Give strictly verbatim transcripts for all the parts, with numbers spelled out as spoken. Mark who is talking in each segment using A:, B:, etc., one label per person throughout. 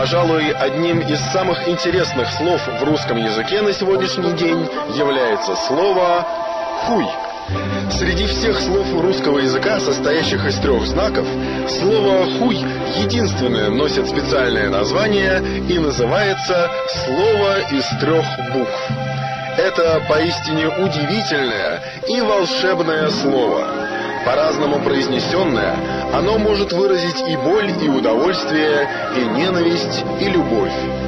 A: Пожалуй, одним из самых интересных слов в русском языке на сегодняшний день является слово «хуй». Среди всех слов русского языка, состоящих из трех знаков, слово «хуй» единственное носит специальное название и называется «слово из трех букв». Это поистине удивительное и волшебное слово. По-разному произнесенное, оно может выразить и боль, и удовольствие, и ненависть, и любовь.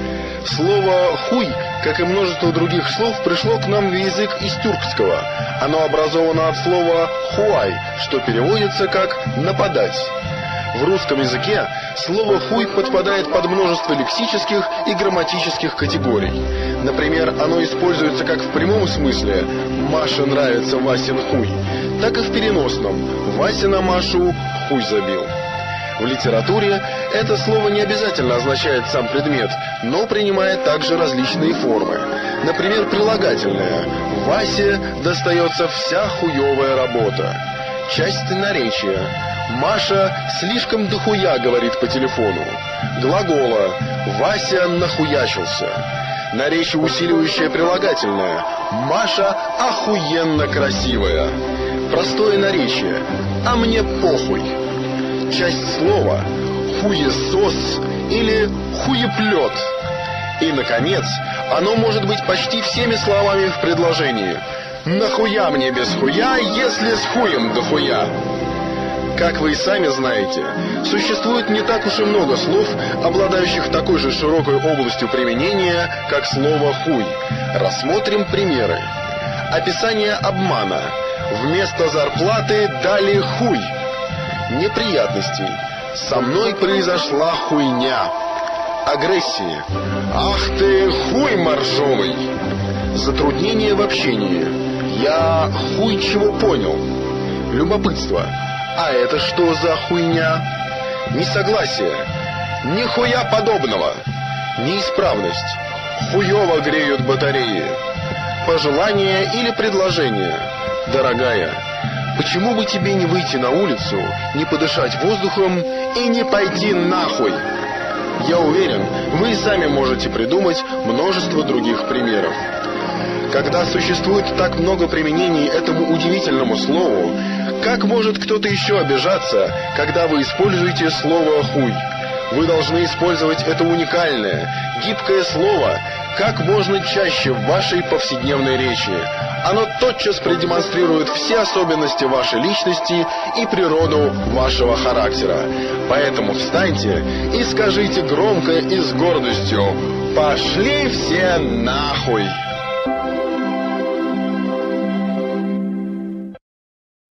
A: Слово «хуй», как и множество других слов, пришло к нам в язык из тюркского. Оно образовано от слова «хуай», что переводится как «нападать». В русском языке слово «хуй» подпадает под множество лексических и грамматических категорий. Например, оно используется как в прямом смысле «Маше нравится Васин хуй», так и в переносном «Вася на Машу хуй забил». В литературе это слово не обязательно означает сам предмет, но принимает также различные формы. Например, прилагательное «Васе достается вся хуевая работа». Часть наречия «Маша слишком дохуя говорит по телефону». Глагола «Вася нахуячился». Наречие усиливающее прилагательное «Маша охуенно красивая». Простое наречие «А мне похуй». Часть слова «хуесос» или «хуеплет». И, наконец, оно может быть почти всеми словами в предложении. «Нахуя мне без хуя, если с хуем дохуя?» Как вы и сами знаете, существует не так уж и много слов, обладающих такой же широкой областью применения, как слово «хуй». Рассмотрим примеры. Описание обмана. Вместо зарплаты дали хуй. Неприятностей. Со мной произошла хуйня. Агрессии. Ах ты хуй моржовый. Затруднение в общении. Я хуй чего понял. Любопытство. А это что за хуйня? Несогласие. Нихуя подобного. Неисправность. Хуёво греют батареи. Пожелание или предложение. Дорогая, почему бы тебе не выйти на улицу, не подышать воздухом и не пойти нахуй? Я уверен, вы и сами можете придумать множество других примеров. Когда существует так много применений этому удивительному слову, как может кто-то еще обижаться, когда вы используете слово «хуй»? Вы должны использовать это уникальное, гибкое слово как можно чаще в вашей повседневной речи. Оно тотчас продемонстрирует все особенности вашей личности и природу вашего характера. Поэтому встаньте и скажите громко и с гордостью: «Пошли все нахуй!»